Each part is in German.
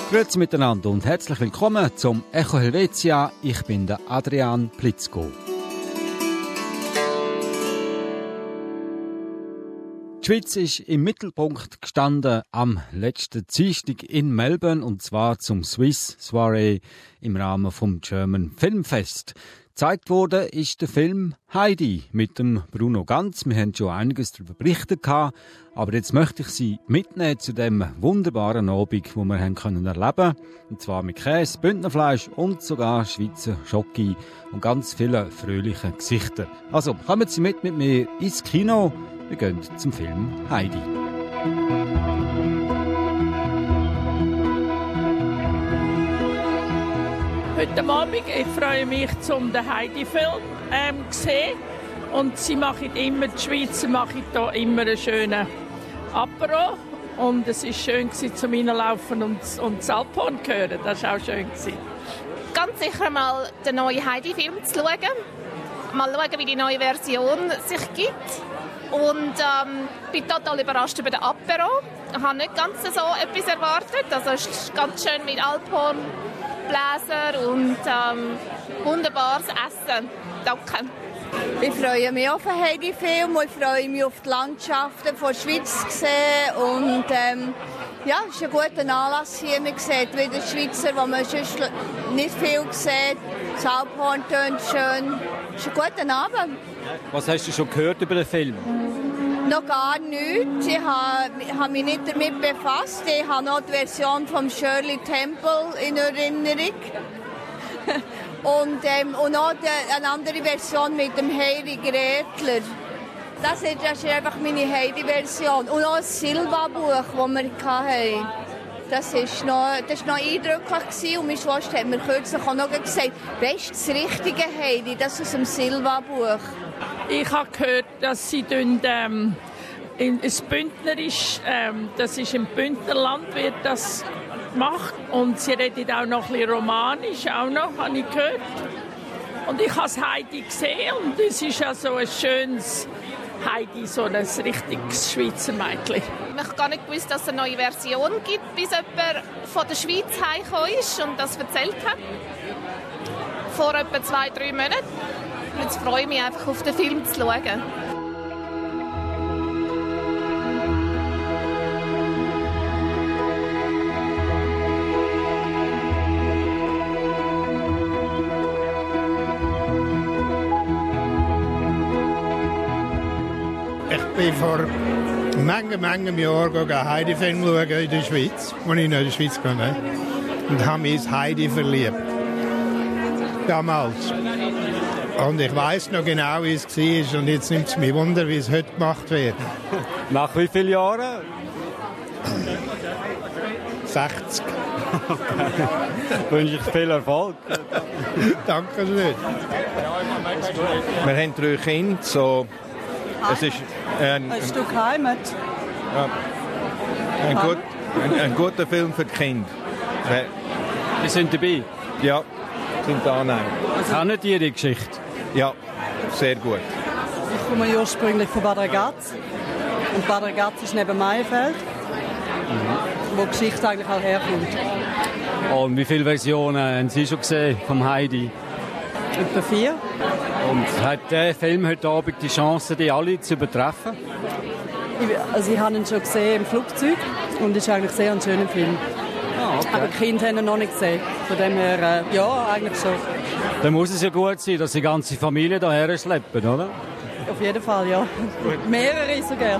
Grüezi miteinander und herzlich willkommen zum Echo Helvetia. Ich bin der Adrian Plitzko. Die Schweiz ist im Mittelpunkt gestanden am letzten Dienstag in Melbourne, und zwar zum Swiss Soiree im Rahmen vom German Filmfest. Gezeigt wurde ist der Film Heidi mit dem Bruno Ganz. Wir haben schon einiges darüber berichtet, aber jetzt möchte ich Sie mitnehmen zu dem wunderbaren Abend, wo wir haben können erleben. Und zwar mit Käse, Bündnerfleisch und sogar Schweizer Schoki und ganz vielen fröhlichen Gesichtern. Also kommen Sie mit mir ins Kino. Wir gehen zum Film Heidi. Heute Abend, ich freue mich, den Heidi-Film zu sehen. Und sie machen immer, die Schweizer machen hier immer einen schönen Apero. Und es war schön, zum Reinlaufen und das Alphorn zu hören. Das war auch schön. Ganz sicher mal den neuen Heidi-Film zu schauen. Mal schauen, wie die neue Version sich gibt. Und bin total überrascht über den Apero. Ich habe nicht ganz so etwas erwartet. Also es ist ganz schön mit Alphorn, Bläser und wunderbares Essen. Danke. Ich freue mich auf den Heidi-Film und ich freue mich auf die Landschaften der Schweiz zu sehen. Und ja, es ist ein guter Anlass hier. Man sieht wieder Schweizer, wo man sonst nicht viel sieht. Das Alphorn tönt schön. Es ist ein guter Abend. Was hast du schon gehört über den Film? Noch gar nichts. Ich habe mich nicht damit befasst. Ich habe noch die Version von Shirley Temple in Erinnerung. und noch eine andere Version mit dem Heidi Gretler. Das ist einfach meine Heidi-Version. Und noch ein Silva-Buch, das wir hatten. Das war noch eindrücklich. Und meine Schwester hat mir kürzlich auch noch gesagt, weisst du, das richtige Heidi, das ist aus dem Silva-Buch. Ich habe gehört, dass sie ins Bündnerisch, das ist im Bündnerland, wird das gemacht. Und sie redet auch noch ein bisschen Romanisch, auch noch, habe ich gehört. Und ich habe das Heidi gesehen und es ist ja so ein schönes Heidi, so ein richtiges Schweizer Mädchen. Ich habe gar nicht gewusst, dass es eine neue Version gibt, bis jemand von der Schweiz heimgekommen ist und das erzählt hat. Vor etwa 2-3 Monaten. Jetzt freue ich mich einfach, auf den Film zu schauen. Ich bin vor manchen Jahren einen Heidi-Film schauen in der Schweiz, als ich noch in der Schweiz kam. Und habe mich in Heidi verliebt. Damals. Und ich weiss noch genau, wie es war. Und jetzt nimmt es mich Wunder, wie es heute gemacht wird. Nach wie vielen Jahren? 60. Wünsche ich viel Erfolg. Danke schön. Wir haben 3 Kinder. So, es ist ein Stück Heimat. Ja, ein guter Film für die Kinder. Sie sind dabei? Ja, sind da auch. Kennen die Ihre Geschichte? Ja, sehr gut. Ich komme ursprünglich von Bad Ragaz. Und Bad Ragaz ist neben Maienfeld, wo die Geschichte eigentlich auch herkommt. Und wie viele Versionen haben Sie schon gesehen vom Heidi? Etwa 4. Und hat der Film heute Abend die Chance, die alle zu übertreffen? Ich habe ihn schon gesehen im Flugzeug und es ist eigentlich sehr ein schöner Film. Okay. Aber die Kinder haben ihn noch nicht gesehen. Von dem her, ja, eigentlich schon. Dann muss es ja gut sein, dass die ganze Familie hierher schleppen, oder? Auf jeden Fall, ja. Mehrere sogar.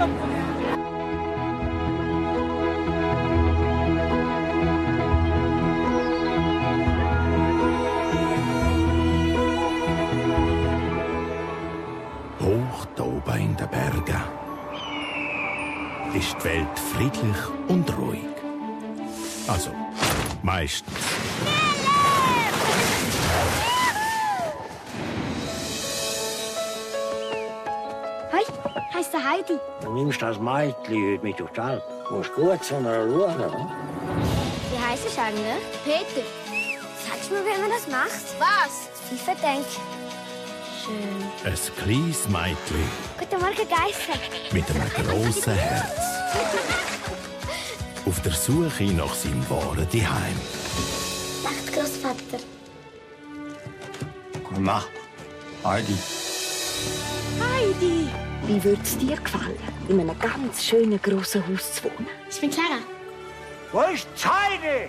Hoch da oben in den Bergen ist die Welt friedlich und ruhig. Also, meistens. Hi, heisst der Heidi. Du nimmst das Mädchen heute mit auf die Alp. Du musst gut zu einer schauen. Wie heisst es eigentlich? Peter. Sagst du mir, wie man das macht? Was? Das FIFA denkt. Schön. Ein kleines Mädchen Guten Morgen, Geister. mit einem grossen Herz. auf der Suche nach seinem wahren Zuhause. Echt, Großvater? Mach, Heidi. Heidi! Wie würde es dir gefallen, in einem ganz schönen grossen Haus zu wohnen? Ich bin Clara. Wo ist Heidi?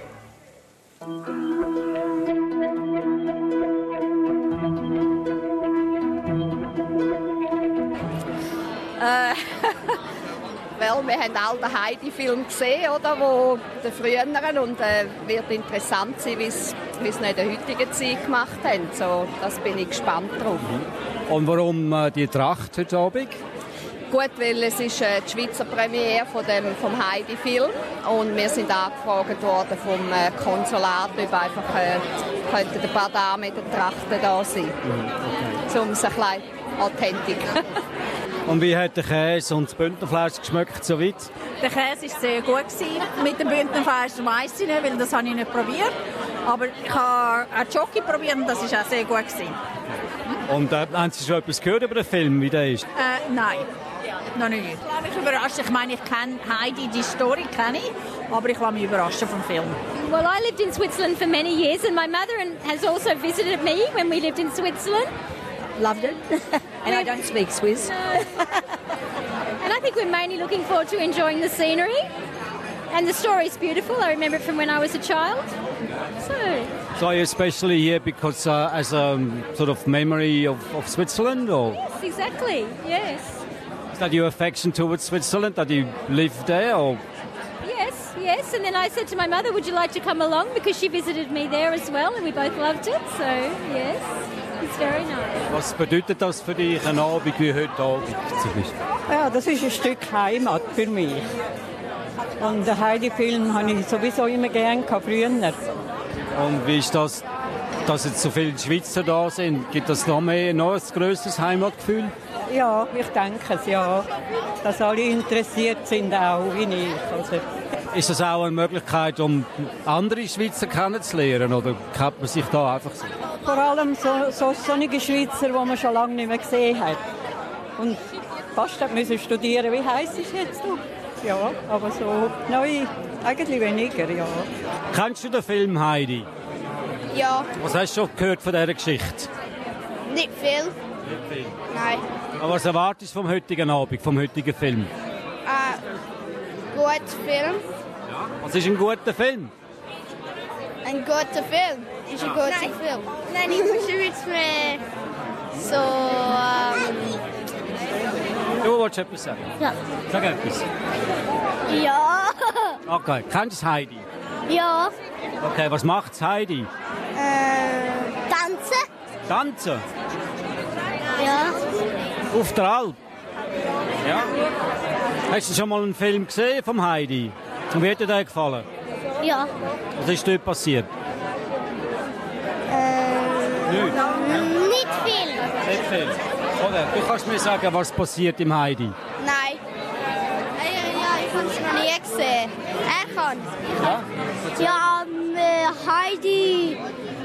Weil wir haben all den Heidi-Film gesehen, oder, wo der früheren, und wird interessant sein, wie sie es in der heutigen Zeit gemacht haben. So, das bin ich gespannt drauf. Und warum die Tracht heute Abend? Gut, weil es ist die Schweizer Premiere vom Heidi-Film und wir sind angefragt worden vom Konsulat, ob einfach könnten ein paar Damen mit den Trachten da sein, um es ein bisschen authentisch. Und wie hat der Käse und das Bündnerfleisch geschmeckt soweit? Der Käse war sehr gut. Mit dem Bündnerfleisch weiss ich nicht, weil das habe ich nicht probiert. Aber ich habe auch Jockey probiert und das war auch sehr gut. Und haben Sie schon etwas gehört über den Film, wie der ist? Nein, noch nicht. Ich war mich überrascht. Ich meine, ich kenne Heidi, die Story kenne ich, aber ich war mich überrascht vom Film. Well, I lived in Switzerland for many years and my mother has also visited me when we lived in Switzerland. Loved it. And I don't speak Swiss. And I think we're mainly looking forward to enjoying the scenery. And the story is beautiful. I remember it from when I was a child. So are you especially here because as a sort of memory of Switzerland? Or? Yes, exactly. Yes. Is that your affection towards Switzerland, that you live there? Or? Yes. And then I said to my mother, would you like to come along? Because she visited me there as well and we both loved it. So, yes. It's very nice. Was bedeutet das für dich, ein Abend wie heute Abend? Ja, das ist ein Stück Heimat für mich. Und den Heidi-Film habe ich sowieso immer gerne früher. Und wie ist das, dass jetzt so viele Schweizer da sind? Gibt das noch ein grösseres Heimatgefühl? Ja, ich denke es, ja. Dass alle interessiert sind, auch wie ich. Also. Ist das auch eine Möglichkeit, um andere Schweizer kennenzulernen? Oder kennt man sich da einfach so? Vor allem solche Schweizer, die man schon lange nicht mehr gesehen hat. Und fast müssen studieren, wie heisst es jetzt? Ja, aber so neu eigentlich weniger, ja. Kennst du den Film Heidi? Ja. Was hast du schon gehört von dieser Geschichte? Nicht viel. Nicht viel? Nein. Aber was erwartest du vom heutigen Abend, vom heutigen Film? Guter Film. Ja. Was ist ein guter Film? Ein guter Film ist ein guter Film. Nein, ich muss jetzt mehr so... Du wolltest etwas sagen? Ja. Sag etwas. Ja. Okay, kennst du Heidi? Ja. Okay, was macht Heidi? Tanzen. Tanzen? Ja. Auf der Alp? Ja. Hast du schon mal einen Film gesehen vom Heidi? Und wie hat dir der gefallen? Ja. Was ist dort passiert? Nicht viel. Nicht viel. Oder du kannst mir sagen, was passiert im Heidi? Nein. Ja, ich habe es noch nie gesehen. Er kann. Ja, Heidi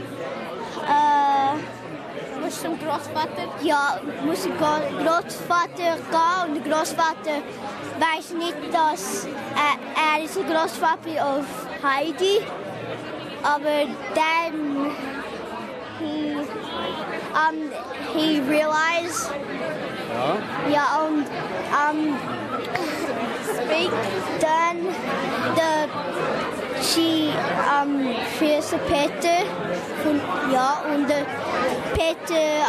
muss zum Großvater. Ja, muss zum Großvater gehen und der Großvater weiß nicht, dass er ist ein Großvater auf Heidi. Aber dann he realized. Ja, und dann she fürs Peter und der Peter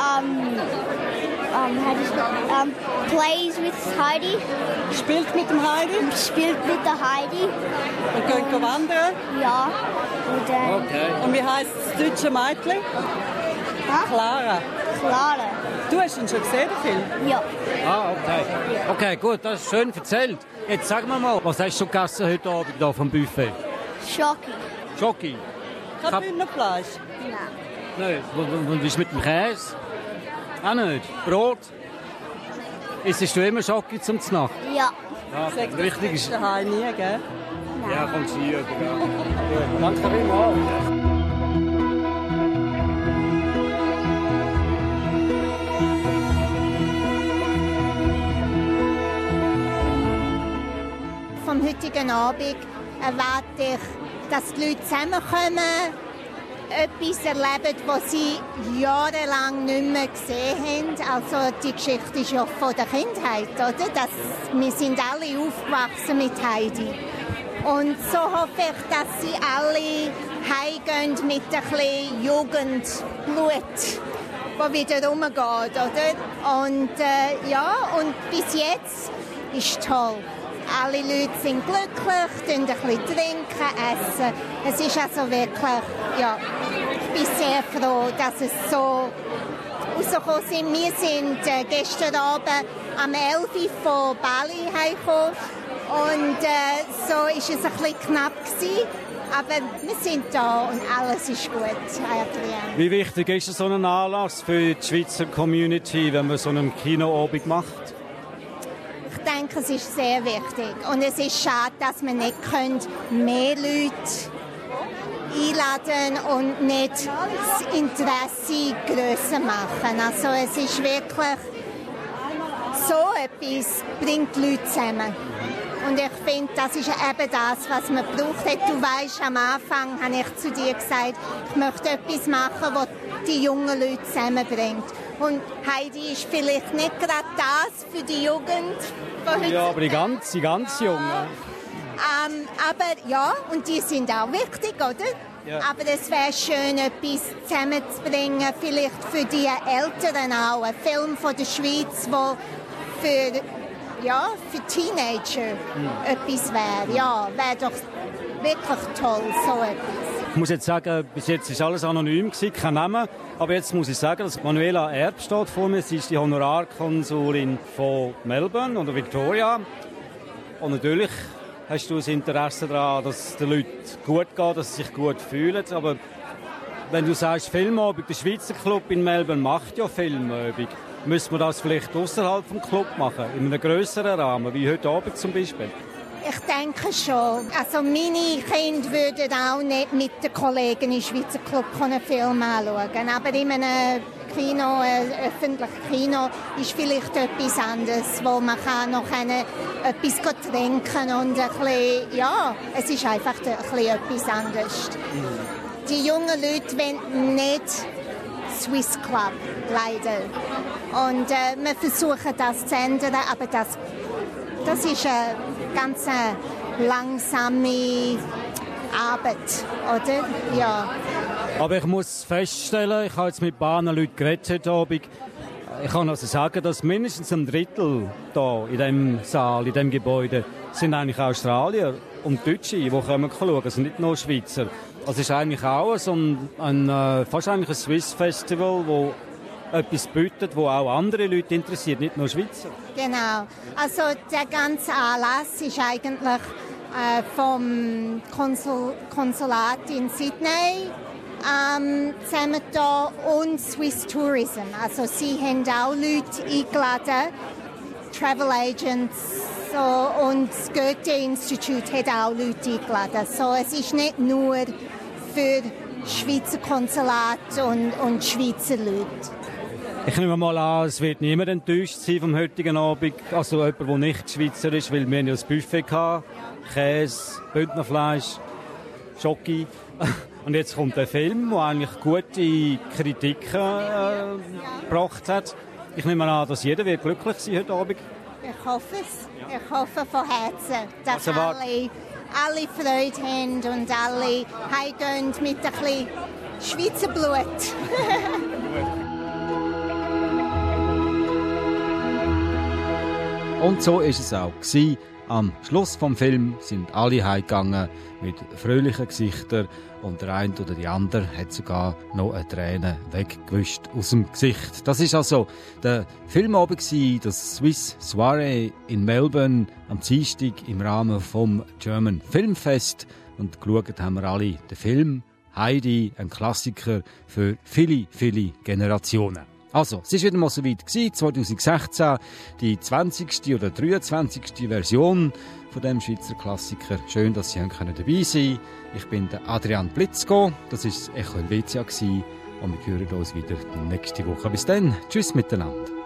plays with Heidi. Spielt mit dem Heidi? Spielt mit der Heidi. Und geht wandern? Ja. Und dann... Okay. Und wie heisst das deutsche Mädchen? Clara. Clara. Du hast ihn schon gesehen, den Film? Ja. Okay. Okay, gut, das ist schön erzählt. Jetzt sag mir mal, was hast du gegessen heute Abend hier vom Buffet? Schoki. Schoki? Kein Bündnerfleisch? Nein. Nein. Und wie ist mit dem Käse? Auch nicht? Brot? Isst du immer Schoki zum Znacht? Ja. Ja, richtig ist... Daheim nie, gell? Nein. Ja, kommst du hier. Ja. Danke vielmals. Vom heutigen Abend erwarte ich, dass die Leute zusammenkommen, etwas erleben, was sie jahrelang nicht mehr gesehen haben. Also die Geschichte ist ja von der Kindheit, oder? Wir sind alle aufgewachsen mit Heidi. Und so hoffe ich, dass sie alle heimgehen mit ein bisschen Jugendblut, das wieder rumgeht, oder? Und und bis jetzt ist es toll. Alle Leute sind glücklich, trinken ein bisschen trinken, essen. Es ist also wirklich, ich bin sehr froh, dass es so rausgekommen sind. Wir sind gestern Abend am 11 Uhr von Bali heimgekommen. Und so war es ein bisschen knapp gewesen. Aber wir sind da und alles ist gut. Wie wichtig ist so ein Anlass für die Schweizer Community, wenn man so einen Kinoabend macht? Ich denke, es ist sehr wichtig. Und es ist schade, dass wir nicht mehr Leute einladen und nicht das Interesse grösser machen. Also es ist wirklich so etwas, bringt die Leute zusammen. Und ich finde, das ist eben das, was man braucht. Du weißt, am Anfang habe ich zu dir gesagt, ich möchte etwas machen, das die jungen Leute zusammenbringt. Und Heidi ist vielleicht nicht gerade das für die Jugend. Ja, aber die ganz Jungen. Aber ja, und die sind auch wichtig, oder? Ja. Aber es wäre schön, etwas zusammenzubringen, vielleicht für die Älteren auch. Ein Film von der Schweiz, der für Teenager etwas wäre. Ja, wäre doch wirklich toll, so etwas. Ich muss jetzt sagen, bis jetzt war alles anonym, kein Name. Aber jetzt muss ich sagen, dass Manuela Erb steht vor mir. Sie ist die Honorarkonsulin von Melbourne oder Victoria. Und natürlich hast du das Interesse daran, dass es den Leuten gut geht, dass sie sich gut fühlen. Aber wenn du sagst Filmabend, der Schweizer Club in Melbourne macht ja Filmabend. Müssen wir das vielleicht außerhalb vom Club machen, in einem grösseren Rahmen, wie heute Abend zum Beispiel? Ich denke schon. Also meine Kinder würden auch nicht mit den Kollegen im Schweizer Club einen Film anschauen. Aber in einem Kino, öffentlichen Kino, ist vielleicht etwas anderes, wo man noch etwas trinken und ein bisschen, es ist einfach ein bisschen etwas anderes. Die jungen Leute wollen nicht Swiss Club, leider. Und wir versuchen das zu ändern, aber das ist eine ganz langsame Arbeit, oder? Ja. Aber ich muss feststellen, ich habe jetzt mit ein paar Leuten geredet heute Abend. Ich kann also sagen, dass mindestens ein Drittel hier in diesem Saal, in diesem Gebäude, sind eigentlich Australier und Deutsche, die kommen schauen, also nicht nur Schweizer. Also es ist eigentlich auch fast eigentlich ein Swiss Festival, wo etwas bietet, wo auch andere Leute interessiert, nicht nur Schweizer. Genau. Also der ganze Anlass ist eigentlich vom Konsulat in Sydney zusammen da und Swiss Tourism. Also sie haben auch Leute eingeladen, Travel Agents, und das Goethe-Institut hat auch Leute eingeladen. So, es ist nicht nur für Schweizer Konsulat und Schweizer Leute. Ich nehme mal an, es wird niemand enttäuscht sein vom heutigen Abend. Also jemand, der nicht Schweizer ist, weil wir ja das Buffet hatten. Käse, Bündnerfleisch, Schoki. Und jetzt kommt der Film, der eigentlich gute Kritiken gebracht hat. Ich nehme an, dass jeder wird glücklich sein heute Abend. Ich hoffe es. Ich hoffe von Herzen, dass alle Freude haben und alle heimgehen mit ein bisschen Schweizer Blut. Und so war es auch gewesen. Am Schluss des Films sind alle heimgegangen mit fröhlichen Gesichtern und der eine oder die andere hat sogar noch eine Träne weggewischt aus dem Gesicht. Das ist also der Filmabend gewesen, das Swiss Soiree in Melbourne am Dienstag im Rahmen vom German Filmfest. Und geschaut haben wir alle den Film Heidi, ein Klassiker für viele, viele Generationen. Also, es war wieder mal so weit gewesen, 2016, die 20. oder 23. Version von dem Schweizer Klassiker. Schön, dass Sie dabei sein können. Ich bin der Adrian Blitzko, das war das Echo Helvetia und wir hören uns wieder nächste Woche. Bis dann, tschüss miteinander.